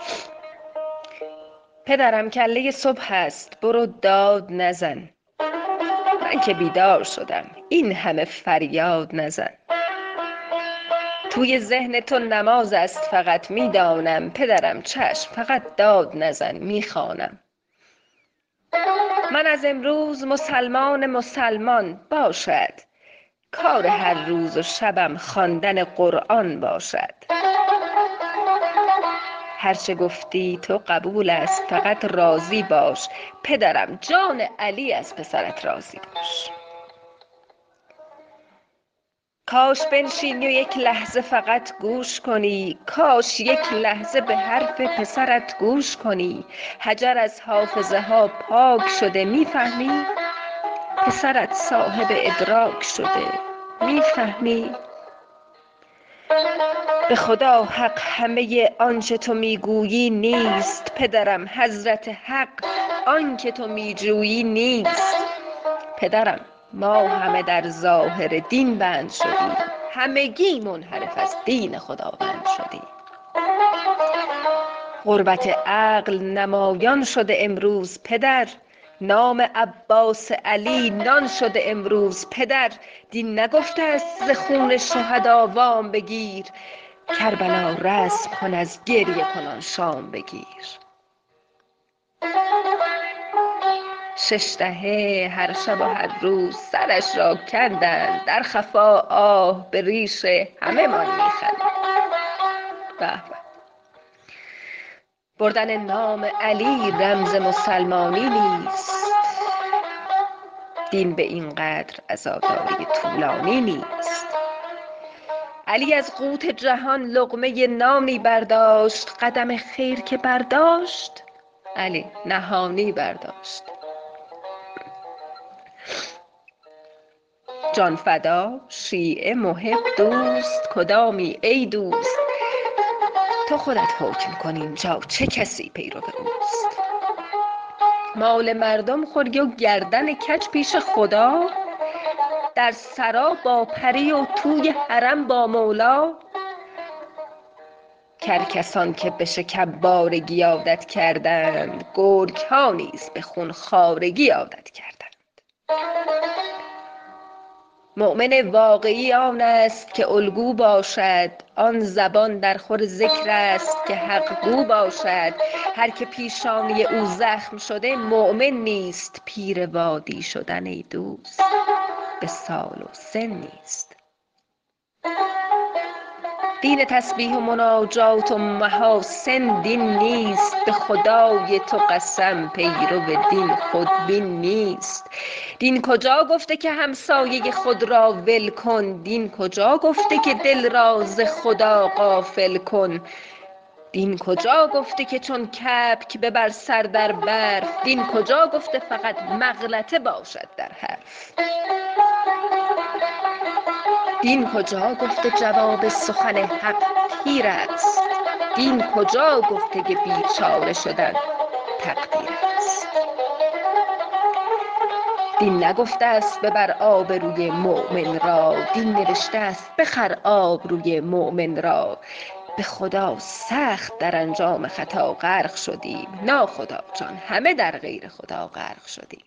پدرم کله صبح است، برو داد نزن. من که بیدار شدم، این همه فریاد نزن. توی ذهن تو نماز است فقط، میدانم پدرم چشم، فقط داد نزن، میخوانم. من از امروز مسلمان باشد، کار هر روز و شبم خواندن قرآن باشد. هرچه گفتی تو قبول است، فقط راضی باش. پدرم جان علی از پسرت راضی باش. کاش بنشینی و یک لحظه فقط گوش کنی، کاش یک لحظه به حرف پسرت گوش کنی. حجر از حافظه ها پاک شده، میفهمی؟ پسرت صاحب ادراک شده، میفهمی؟ به خدا حق همه آنچه تو میگویی نیست، پدرم حضرت حق آنکه تو میجویی نیست. پدرم ما همه در ظاهر دین بند شدیم، همگی منحرف از دین خداوند شدیم. غربت عقل نمایان شده امروز پدر، نام عباس علی نان شده امروز پدر. دین نگفته است ز خون شهدا وام بگیر، کربلا رسم کن از گریه کنان شام بگیر. 6 دهه هر شب و هر روز سرش را کندند، در خفا آه به ریش همه من میخندند. به به. بردن نام علی رمز مسلمانی نیست، دین به این قدر عزاداری طولانی نیست. علی از قوت جهان لقمه نانی برداشت، قدم خیر که برداشت علی نهانی برداشت. جان فدا، شیعه، محب، دوست، کدامی ای دوست؟ تو خودت حکم کن اینجا چه کسی پیرو اوست. مال مردم خوری و گردن کج پیش خدا، در سرا با پری و توی حرم با مولا. کرکسان که به شکربارگی عادت کردند، گرگ ها نیز به خون خوارگی عادت کردند. مؤمن واقعی آن است که الگو باشد، آن زبان در خور ذکر است که حق گو باشد. هر که پیشانی او زخم شده مؤمن نیست، پیر وادی شدن ای دوست به سال و سن نیست. دین تسبیح و مناجات و محاسن دین نیست، به خدای تو قسم پیرو دین خودبین نیست. دین کجا گفته که همسایه خود را ول کن، دین کجا گفته که دل را ز خدا غافل کن. دین کجا گفته که چون کبک ببر سر در برف، دین کجا گفته فقط مغلطه باشد در حرف. دین کجا گفته جواب سخن حق تیر است، دین کجا گفته که بیچاره شدن تقدیر است. دین نگفته است ببر آبروی مؤمن را، دین نوشته است بخر آبروی مؤمن را. به خدا سخت در انجام خطا غرق شدیم، ناخدا جان همه در غیر خدا غرق شدیم.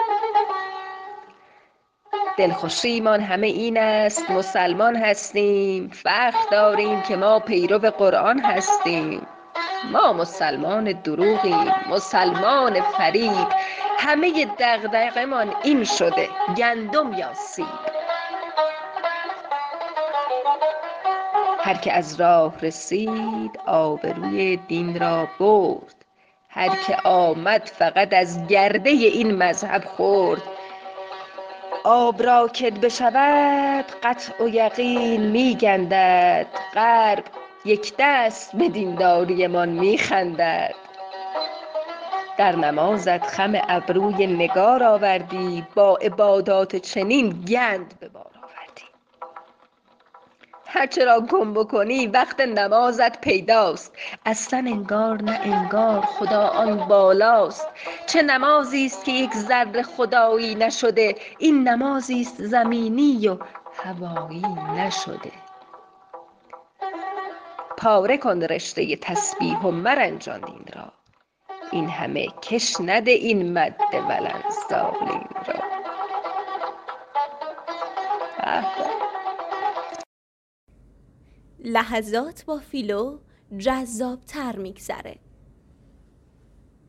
دلخوشیمان همه این است مسلمان هستیم، فخر داریم که ما پیرو قرآن هستیم. ما مسلمان دروغیم، مسلمان فریب، همه دغدغه‌مان این شده گندم یا سیب. هر که از راه رسید آبروی دین را برد، هر که آمد فقط از گرده این مذهب خورد. آب را که بشود قطع و یقین میگندد، غرب یک دست به دینداری من میخندد. در نمازت خم ابروی نگار آوردی، با عبادات چنین گند به بار آوردی. هرچه را گم بکنی وقت نمازت پیداست، اصلا انگار نه انگار خدا آن بالاست. چه نمازی است که یک ذره خدایی نشده، این نمازی است زمینی و هوایی نشده. پاره کن رشته تسبیح و مرنجان دین را، این همه کش نده این مد ولنزالین را. لحظات با فیلو جذاب‌تر می‌گذره.